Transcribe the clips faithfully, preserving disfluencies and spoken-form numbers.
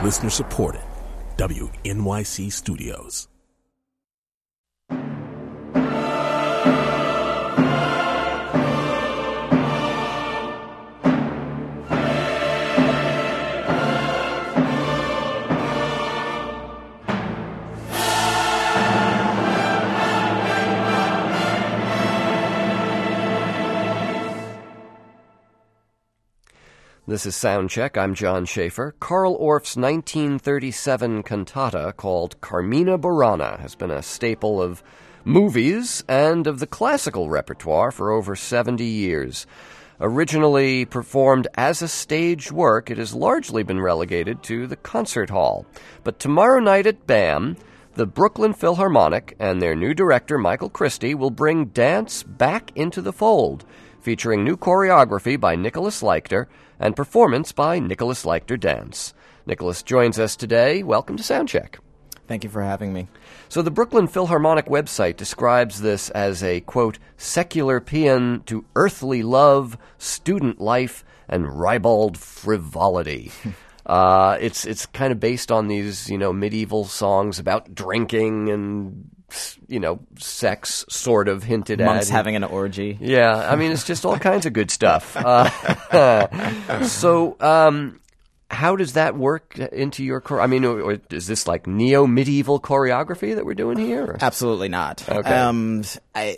Listener supported. W N Y C Studios. This is Soundcheck. I'm John Schaefer. Carl Orff's nineteen thirty-seven cantata called Carmina Burana has been a staple of movies and of the classical repertoire for over seventy years. Originally performed as a staged work, it has largely been relegated to the concert hall. But tomorrow night at BAM, the Brooklyn Philharmonic and their new director, Michael Christie, will bring dance back into the fold, featuring new choreography by Nicholas Leichter and performance by Nicholas Leichter Dance. Nicholas joins us today. Welcome to Soundcheck. Thank you for having me. So the Brooklyn Philharmonic website describes this as a, quote, secular paean to earthly love, student life, and ribald frivolity. uh, it's it's kind of based on these, you know, medieval songs about drinking and, you know, sex sort of hinted at. Monks having an orgy. Yeah, I mean, it's just all kinds of good stuff. Uh, so, um, how does that work into your chore? I mean, or, or is this like neo-medieval choreography that we're doing here? Or? Absolutely not. Okay. Um, I,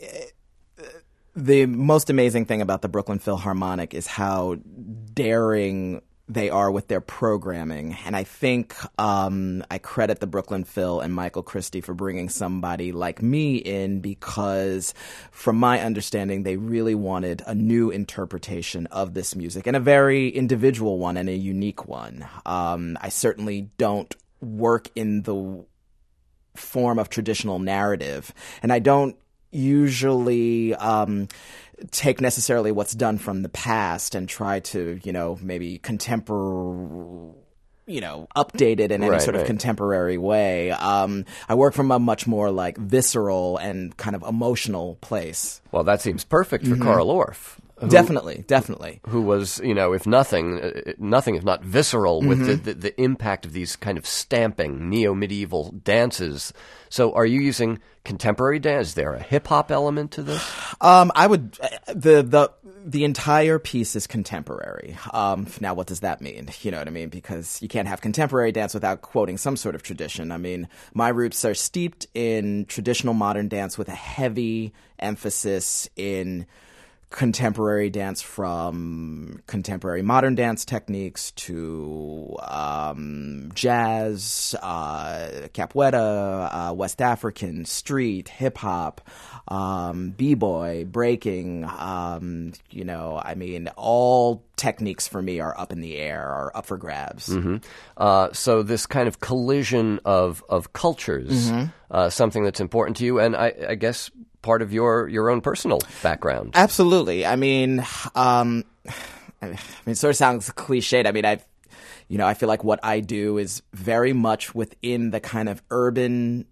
the most amazing thing about the Brooklyn Philharmonic is how daring they are with their programming. And I think um, I credit the Brooklyn Phil and Michael Christie for bringing somebody like me in because, from my understanding, they really wanted a new interpretation of this music and a very individual one and a unique one. Um, I certainly don't work in the form of traditional narrative, and I don't usually um, take necessarily what's done from the past and try to, you know, maybe contemporary, you know, update it in any right, sort of right. contemporary way. Um, I work from a much more like visceral and kind of emotional place. Well, that seems perfect for mm-hmm. Carl Orff. Who, definitely, definitely. Who was, you know, if nothing, uh, nothing if not visceral with Mm-hmm. the, the, the impact of these kind of stamping neo-medieval dances. So are you using contemporary dance? Is there a hip-hop element to this? Um, I would the the the entire piece is contemporary. Um, now, what does that mean? You know what I mean? Because you can't have contemporary dance without quoting some sort of tradition. I mean, my roots are steeped in traditional modern dance with a heavy emphasis in contemporary dance, from contemporary modern dance techniques to um, jazz, uh, capoeira, uh, West African, street, hip-hop, um, b-boy, breaking, um, you know, I mean, all techniques for me are up in the air, are up for grabs. Mm-hmm. Uh, so this kind of collision of, of cultures, mm-hmm. uh, something that's important to you, and I, I guess part of your, your own personal background. Absolutely. I mean, um, I mean, it sort of sounds cliched. I mean, I, you know, I feel like what I do is very much within the kind of urban,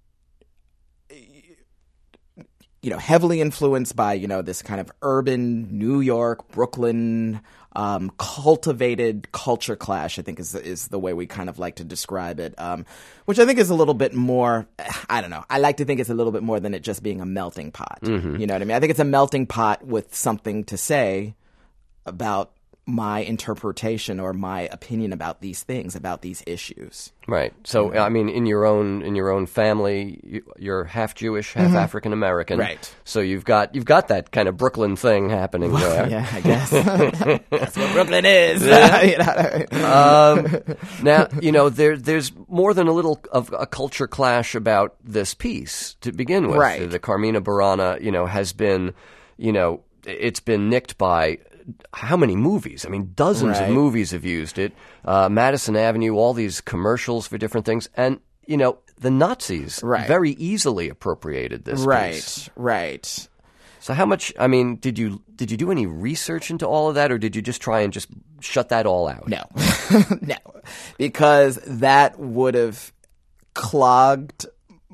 you know, heavily influenced by, you know, this kind of urban New York, Brooklyn, um, cultivated culture clash, I think is is the way we kind of like to describe it, um, which I think is a little bit more, I don't know, I like to think it's a little bit more than it just being a melting pot. Mm-hmm. You know what I mean? I think it's a melting pot with something to say about my interpretation or my opinion about these things, about these issues. Right. So, I mean, in your own in your own family, you, you're half Jewish, half mm-hmm. African American. Right. So you've got you've got that kind of Brooklyn thing happening there. Yeah, I guess that's what Brooklyn is. Yeah. um, now, you know, there there's more than a little of a culture clash about this piece to begin with. Right. The Carmina Burana, you know, has been, you know, it's been nicked by how many movies? I mean, dozens right. of movies have used it. Uh, Madison Avenue, all these commercials for different things. And, you know, the Nazis right. very easily appropriated this right, piece. Right, right. So how much, I mean, did you did you do any research into all of that, or did you just try and just shut that all out? No. No. Because that would have clogged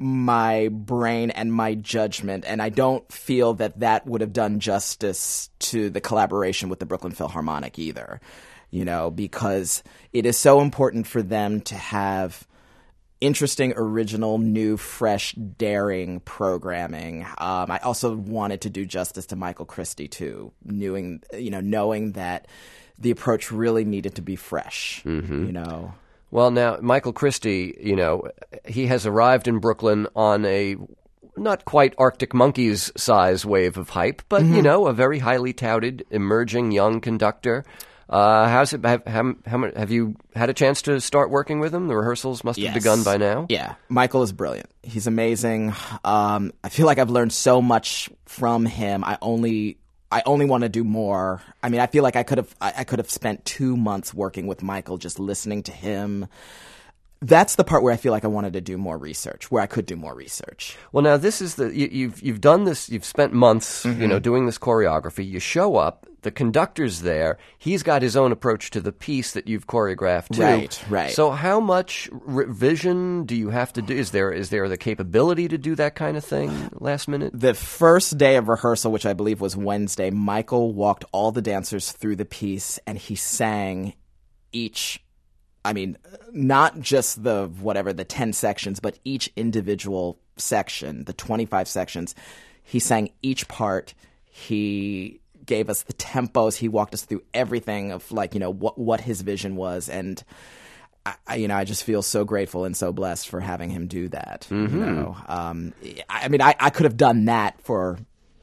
my brain and my judgment, and I don't feel that that would have done justice to the collaboration with the Brooklyn Philharmonic either, you know, because it is so important for them to have interesting, original, new, fresh, daring programming. Um, I also wanted to do justice to Michael Christie too, knowing, you know, knowing that the approach really needed to be fresh, mm-hmm. you know. Well, now, Michael Christie, you know, he has arrived in Brooklyn on a not quite Arctic Monkeys size wave of hype, but, mm-hmm. you know, a very highly touted, emerging young conductor. Uh, how's it? Have, how, how, have you had a chance to start working with him? The rehearsals must have yes. begun by now. Yeah, Michael is brilliant. He's amazing. Um, I feel like I've learned so much from him. I only, I only want to do more. I mean, I feel like I could have, I, I could have spent two months working with Michael, just listening to him. That's the part where I feel like I wanted to do more research, where I could do more research. Well, now this is the you, you've you've done this. You've spent months, mm-hmm. you know, doing this choreography. You show up. The conductor's there. He's got his own approach to the piece that you've choreographed too. Right, right. So how much revision do you have to do? Is there is there the capability to do that kind of thing last minute? The first day of rehearsal, which I believe was Wednesday, Michael walked all the dancers through the piece, and he sang each, I mean, not just the whatever, the ten sections, but each individual section, the twenty-five sections. He sang each part. He gave us the tempos. He walked us through everything of, like, you know, what what his vision was, and I, I, you know, I just feel so grateful and so blessed for having him do that. Mm-hmm. You know, um, I, I mean, I, I could have done that for,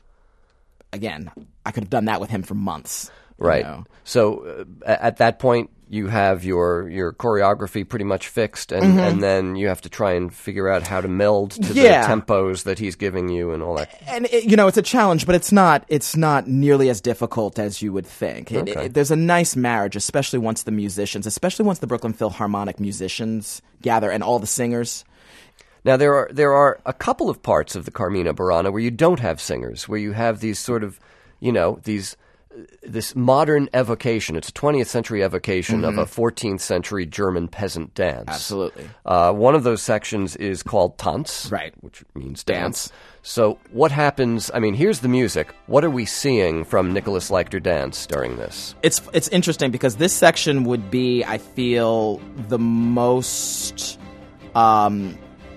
again, I could have done that with him for months. Right. You know? So uh, at that point, you have your your choreography pretty much fixed, and, mm-hmm. and then you have to try and figure out how to meld to yeah. the tempos that he's giving you and all that. And it, you know, it's a challenge, but it's not it's not nearly as difficult as you would think. It, okay. it, there's a nice marriage, especially once the musicians, especially once the Brooklyn Philharmonic musicians gather and all the singers. Now, there are there are a couple of parts of the Carmina Burana where you don't have singers, where you have these sort of, you know, these this modern evocation. It's a twentieth century evocation mm-hmm. of a fourteenth century German peasant dance. Absolutely. Uh, one of those sections is called Tanz, right, which means dance. dance. So what happens, I mean, here's the music. What are we seeing from Nicholas Leichter dance during this? It's it's interesting because this section would be, I feel, the most um,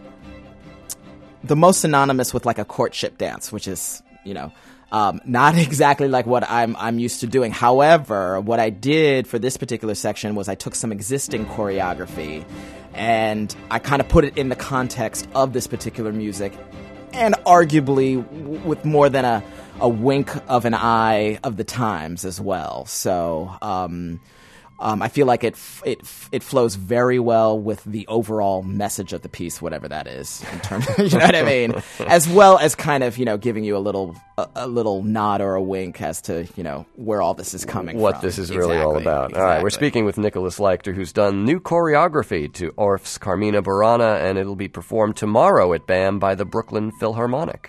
the most synonymous with like a courtship dance, which is, you know, Um, not exactly like what I'm I'm used to doing. However, what I did for this particular section was I took some existing choreography and I kind of put it in the context of this particular music, and arguably w- with more than a, a wink of an eye of the times as well. So um, um, I feel like it f- it f- it flows very well with the overall message of the piece, whatever that is. In terms, you know what I mean, as well as kind of, you know, giving you a little a, a little nod or a wink as to, you know, where all this is coming what from. What this is really exactly, all about. Exactly. All right, we're speaking with Nicholas Leichter, who's done new choreography to Orff's Carmina Burana, and it'll be performed tomorrow at B A M by the Brooklyn Philharmonic.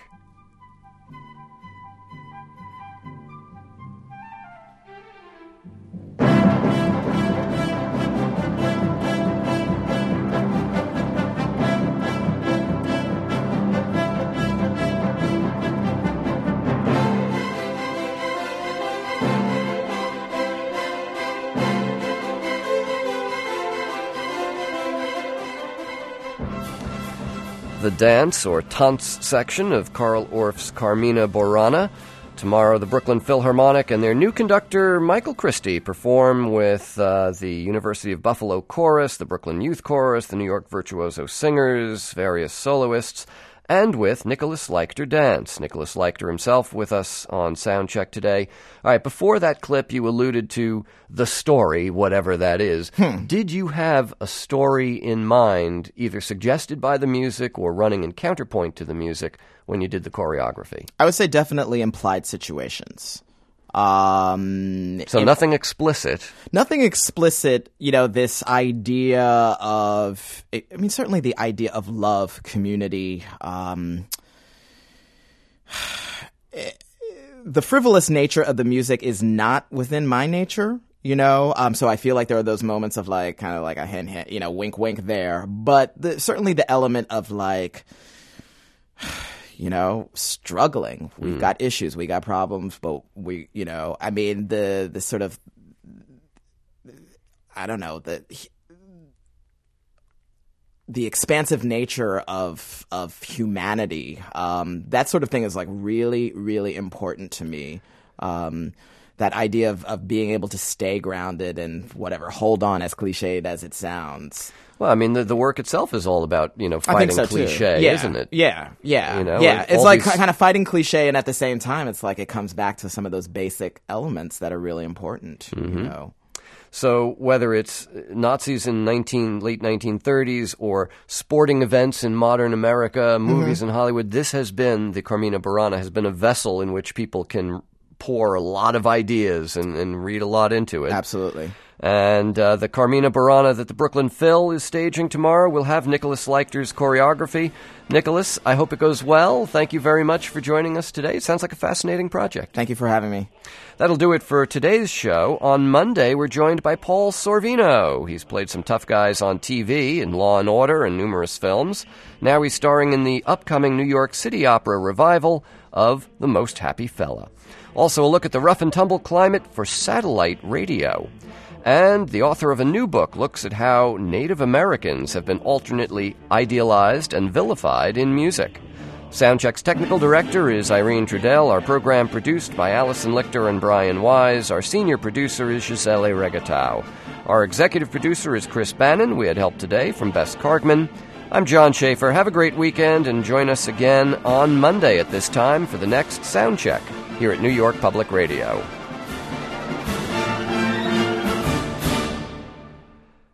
The dance, or Tanz section of Carl Orff's Carmina Burana. Tomorrow, the Brooklyn Philharmonic and their new conductor, Michael Christie, perform with uh, the University of Buffalo Chorus, the Brooklyn Youth Chorus, the New York Virtuoso Singers, various soloists, and with Nicholas Leichter Dance. Nicholas Leichter himself with us on Soundcheck today. All right, before that clip, you alluded to the story, whatever that is. Hmm. Did you have a story in mind, either suggested by the music or running in counterpoint to the music, when you did the choreography? I would say definitely implied situations. Um, so nothing explicit. Nothing explicit, you know, this idea of, I mean, certainly the idea of love, community, um, the frivolous nature of the music is not within my nature, you know, um, so I feel like there are those moments of like, kind of like a hint, hint, you know, wink, wink there, but the, certainly the element of like, you know, struggling. We've mm. got issues, we got problems, but we, you know, I mean, the the sort of, I don't know, the the expansive nature of of humanity, um, that sort of thing is like really, really important to me. Um, that idea of, of being able to stay grounded and whatever, hold on, as cliched as it sounds. Well, I mean, the, the work itself is all about, you know, fighting so cliche, yeah, isn't it? Yeah, yeah, you know, yeah. It's like these... kind of fighting cliche, and at the same time, it's like it comes back to some of those basic elements that are really important, mm-hmm. you know. So whether it's Nazis in nineteen late nineteen thirties or sporting events in modern America, movies mm-hmm. in Hollywood, this has been, the Carmina Burana has been a vessel in which people can pour a lot of ideas and, and read a lot into it. Absolutely. And uh, the Carmina Burana that the Brooklyn Phil is staging tomorrow will have Nicholas Leichter's choreography. Nicholas, I hope it goes well. Thank you very much for joining us today. It sounds like a fascinating project. Thank you for having me. That'll do it for today's show. On Monday, we're joined by Paul Sorvino. He's played some tough guys on T V in Law and Order and numerous films. Now he's starring in the upcoming New York City Opera revival of The Most Happy Fella. Also a look at the rough and tumble climate for satellite radio. And the author of a new book looks at how Native Americans have been alternately idealized and vilified in music. Soundcheck's technical director is Irene Trudell. Our program produced by Allison Lichter and Brian Wise. Our senior producer is Gisele Regatau. Our executive producer is Chris Bannon. We had help today from Bess Cargman. I'm John Schaefer. Have a great weekend and join us again on Monday at this time for the next Soundcheck here at New York Public Radio.